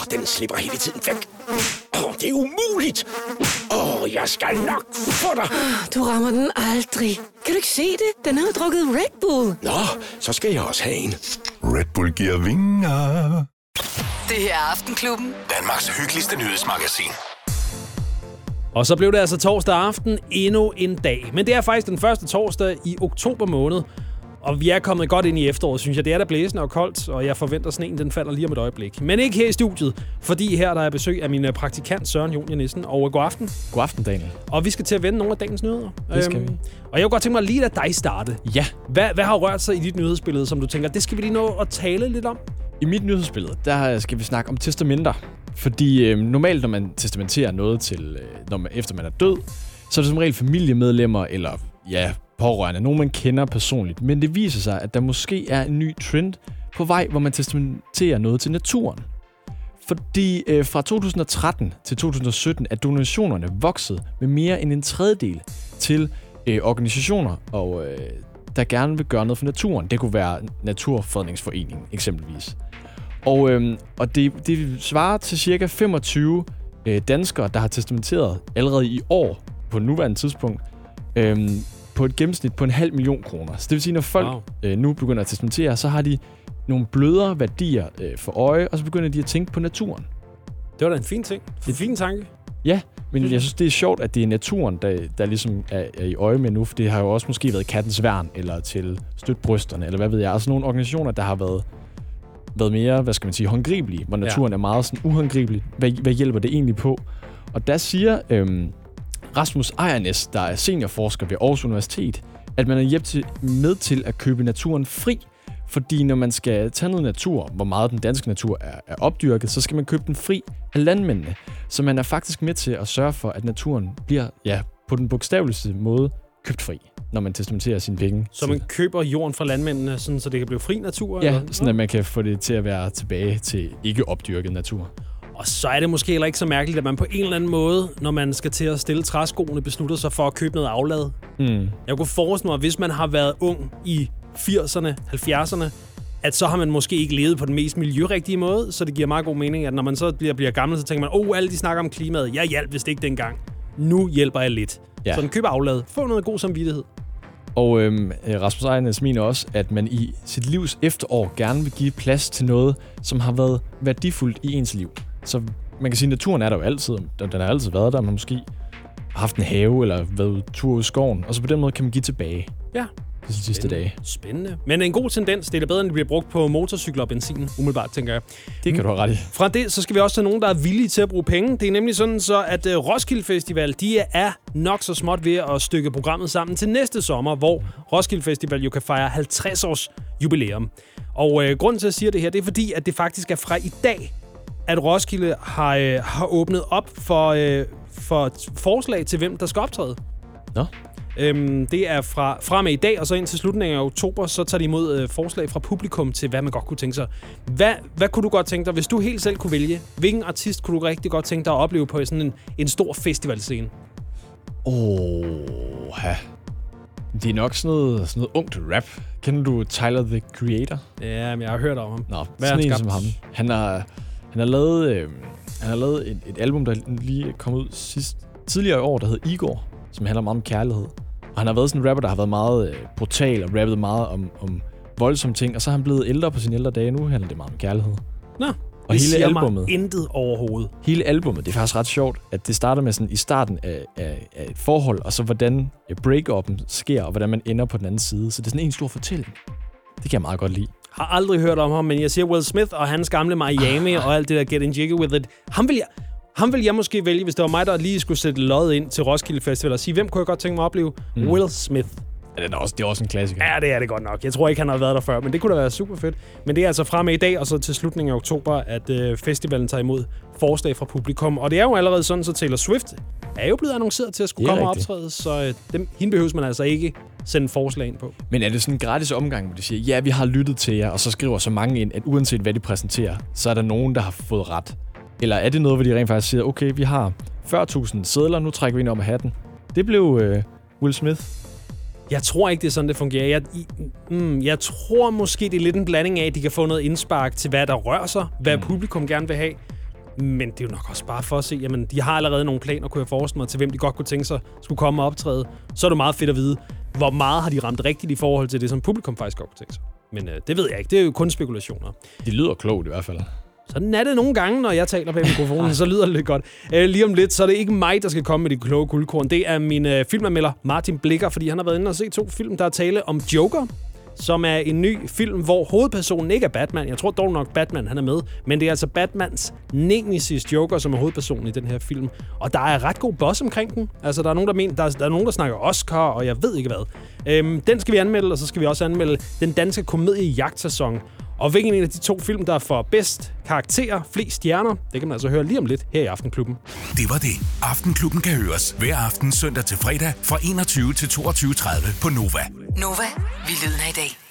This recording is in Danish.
Den slipper hele tiden væk. Det er umuligt. Jeg skal nok få dig. Du rammer den aldrig. Kan du ikke se det? Den har jo drukket Red Bull. Nå, så skal jeg også have en. Red Bull giver vinger. Det her er Aftenklubben. Danmarks hyggeligste nyhedsmagasin. Og så blev det altså torsdag aften endnu en dag. Men det er faktisk den første torsdag i oktober måned. Og vi er kommet godt ind i efteråret, synes jeg. Det er da blæsende og koldt, og jeg forventer, at sneen den falder lige om et øjeblik. Men ikke her i studiet, fordi her der er besøg af min praktikant Søren Junior Nissen. Og god aften. God aften, Daniel. Og vi skal til at vende nogle af dagens nyheder. Det skal vi. Og jeg kunne godt tænke mig lige at dig starte. Ja. Hvad har rørt sig i dit nyhedsbillede, som du tænker, det skal vi lige nå at tale lidt om? I mit nyhedsbillede, der skal vi snakke om testamenter. Fordi normalt, når man testamenterer noget til, efter man er død, så er det som regel familiemedlemmer eller pårørende, nogen man kender personligt. Men det viser sig, at der måske er en ny trend på vej, hvor man testamenterer noget til naturen. Fordi fra 2013 til 2017 er donationerne vokset med mere end en tredjedel til organisationer, der gerne vil gøre noget for naturen. Det kunne være Naturfredningsforeningen eksempelvis. Og det svarer til cirka 25 danskere, der har testamenteret allerede i år på nuværende tidspunkt på et gennemsnit på 500.000 kroner. Så det vil sige, når folk nu begynder at testamentere, så har de nogle blødere værdier for øje, og så begynder de at tænke på naturen. Det var da en fin ting. En fin tanke. Ja, men jeg synes, det er sjovt, at det er naturen, der ligesom er i øje med nu, for det har jo også måske været Kattens Værn, eller til Støt Brysterne, eller hvad ved jeg. Altså nogle organisationer, der har været mere, håndgribelige, hvor naturen er meget sådan uhåndgribelig. Hvad hjælper det egentlig på? Og der siger Rasmus Ejernes, der er seniorforsker ved Aarhus Universitet, at man er med til at købe naturen fri, fordi når man skal tage noget natur, hvor meget den danske natur er opdyrket, så skal man købe den fri af landmændene. Så man er faktisk med til at sørge for, at naturen bliver, på den bogstaveligste måde, købt fri, når man testamenterer sine penge. Så man køber jorden fra landmændene, sådan, så det kan blive fri natur? Ja, eller? Sådan at man kan få det til at være tilbage til ikke opdyrket natur. Og så er det måske heller ikke så mærkeligt, at man på en eller anden måde, når man skal til at stille træskoene, beslutter sig for at købe noget aflad. Jeg kunne forestille mig, at hvis man har været ung i 80'erne, 70'erne, at så har man måske ikke levet på den mest miljørigtige måde, så det giver meget god mening, at når man så bliver gammel, så tænker man, alle de snakker om klimaet. Jeg hjalp vist ikke dengang. Nu hjælper jeg lidt. Ja. Så den køber aflad. Få noget god samvittighed. Og Rasmus Ejernes mener også, at man i sit livs efterår gerne vil give plads til noget, som har været værdifuldt i ens liv. Så man kan sige, at naturen er der jo altid. Den har altid været der. Man måske har haft en have eller været tur ud i skoven. Og så på den måde kan man give tilbage. Ja. De sidste dage. Spændende. Men en god tendens, det er bedre, end det bliver brugt på motorcykler og benzin, umiddelbart, tænker jeg. Det kan du have ret i. Fra det, så skal vi også have nogen, der er villige til at bruge penge. Det er nemlig sådan så, at Roskilde Festival, de er nok så småt ved at stykke programmet sammen til næste sommer, hvor Roskilde Festival jo kan fejre 50 års jubilæum. Og grunden til at sige det her, det er fordi, at det faktisk er fra i dag, at Roskilde har åbnet op for forslag til, hvem der skal optræde. Nå. Det er fra med i dag, og så ind til slutningen af oktober, så tager de imod forslag fra publikum til, hvad man godt kunne tænke sig. Hvad kunne du godt tænke dig, hvis du helt selv kunne vælge? Hvilken artist kunne du rigtig godt tænke dig at opleve på sådan en stor festivalscene? Det er nok sådan noget ungt rap. Kender du Tyler, The Creator? Ja, men jeg har hørt om ham. Nå, sådan en som ham. Han har lavet et album, der lige kom ud tidligere i år, der hedder Igor, som handler meget om kærlighed. Og han har været sådan en rapper, der har været meget brutal og rappet meget om voldsomme ting, og så er han blevet ældre på sine ældre dage. Nu handler det meget om kærlighed. Nå, og hele albumet, intet overhovedet. Hele albumet, det er faktisk ret sjovt, at det starter med sådan i starten af et forhold, og så hvordan break-up'en sker, og hvordan man ender på den anden side. Så det er sådan en stor fortælling. Det kan jeg meget godt lide. Har aldrig hørt om ham, men jeg siger Will Smith og hans gamle Miami og alt det der Getting Jiggy With It. Ham vil jeg måske vælge, hvis det var mig, der lige skulle sætte lod ind til Roskilde Festival og sige, hvem kunne jeg godt tænke mig at opleve? Will Smith. Ja, det er også en klassiker. Ja, det er det godt nok. Jeg tror ikke, han har været der før, men det kunne da være super fedt. Men det er altså fra med i dag, og så til slutningen af oktober, at festivalen tager imod forslag fra publikum. Og det er jo allerede sådan, så Taylor Swift er jo blevet annonceret til at skulle komme og optræde, så hende behøves man altså ikke sende forslag ind på. Men er det sådan en gratis omgang, hvor de siger, ja, vi har lyttet til jer, og så skriver så mange ind, at uanset hvad de præsenterer, så er der nogen, der har fået ret? Eller er det noget, hvor de rent faktisk siger, okay, vi har 40.000 sedler, nu trækker vi ind om af hatten. Det blev Will Smith. Jeg tror ikke, det er sådan, det fungerer. Jeg tror måske, det er lidt en blanding af, at de kan få noget indspark til, hvad der rører sig, hvad publikum gerne vil have. Men det er jo nok også bare for at se, jamen, de har allerede nogle planer, kunne jeg forestille mig, til hvem de godt kunne tænke sig skulle komme og optræde. Så er det meget fedt at vide, hvor meget har de ramt rigtigt i forhold til det, som publikum faktisk godt kunne tænke sig. Men det ved jeg ikke. Det er jo kun spekulationer. Det lyder klogt i hvert fald. Sådan er det nogle gange, når jeg taler bag mikrofonen, så lyder det lidt godt. Lige om lidt, så er det ikke mig, der skal komme med de kloge guldkorn. Det er min filmanmelder, Martin Blikker, fordi han har været inde og se 2 film, der er tale om Joker, som er en ny film, hvor hovedpersonen ikke er Batman. Jeg tror dog nok, Batman han er med, men det er altså Batmans nemesis Joker, som er hovedpersonen i den her film. Og der er ret god buzz omkring den. Altså, der er nogen, der mener, der er nogen, der snakker Oscar, og jeg ved ikke hvad. Den skal vi anmelde, og så skal vi også anmelde den danske komedie Jagtsæson. Og hvilken en af de 2 film, der får bedst karakterer, flest stjerner, det kan man altså høre lige om lidt her i Aftenklubben. Det var det. Aftenklubben kan høres hver aften søndag til fredag fra 21 til 22.30 på Nova. Nova, vi lyder i dag.